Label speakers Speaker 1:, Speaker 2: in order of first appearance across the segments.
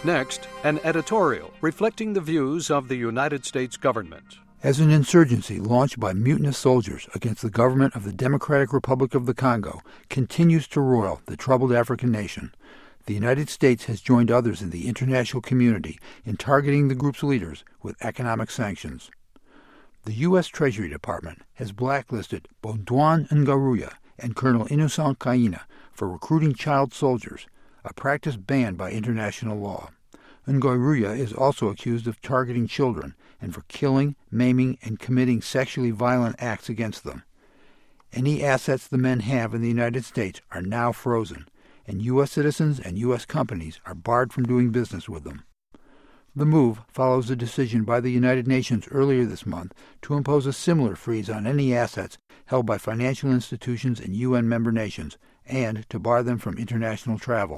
Speaker 1: Next, an editorial reflecting the views of the United States government.
Speaker 2: As an insurgency launched by mutinous soldiers against the government of the Democratic Republic of the Congo continues to roil the troubled African nation, the United States has joined others in the international community in targeting the group's leaders with economic sanctions. The U.S. Treasury Department has blacklisted Baudouin Ngaruya and Colonel Innocent Kaina for recruiting child soldiers, a practice banned by international law. Ngaruya is also accused of targeting children and for killing, maiming, and committing sexually violent acts against them. Any assets the men have in the United States are now frozen, and U.S. citizens and U.S. companies are barred from doing business with them. The move follows a decision by the United Nations earlier this month to impose a similar freeze on any assets held by financial institutions and UN member nations, and to bar them from international travel.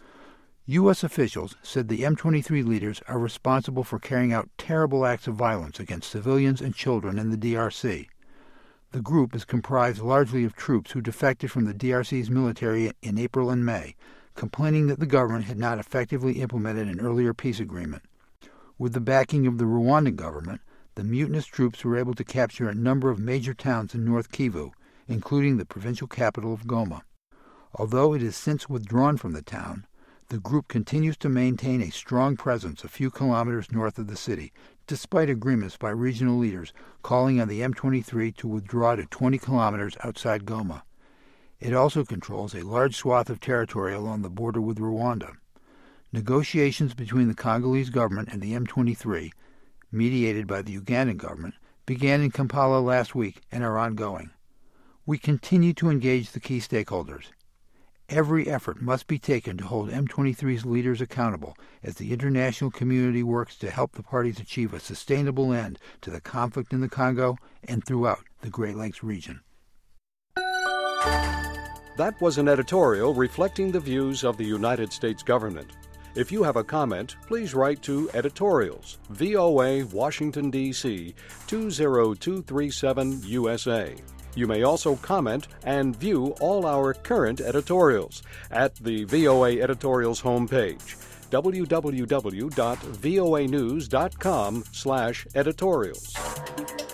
Speaker 2: U.S. officials said the M23 leaders are responsible for carrying out terrible acts of violence against civilians and children in the DRC. The group is comprised largely of troops who defected from the DRC's military in April and May, complaining that the government had not effectively implemented an earlier peace agreement. With the backing of the Rwandan government, the mutinous troops were able to capture a number of major towns in North Kivu, including the provincial capital of Goma. Although it has since withdrawn from the town, the group continues to maintain a strong presence a few kilometers north of the city, despite agreements by regional leaders calling on the M23 to withdraw to 20 kilometers outside Goma. It also controls a large swath of territory along the border with Rwanda. Negotiations between the Congolese government and the M23, mediated by the Ugandan government, began in Kampala last week and are ongoing. We continue to engage the key stakeholders. Every effort must be taken to hold M23's leaders accountable as the international community works to help the parties achieve a sustainable end to the conflict in the Congo and throughout the Great Lakes region.
Speaker 1: That was an editorial reflecting the views of the United States government. If you have a comment, please write to Editorials, VOA, Washington, D.C., 20237 USA. You may also comment and view all our current editorials at the VOA Editorials homepage, www.voanews.com/editorials.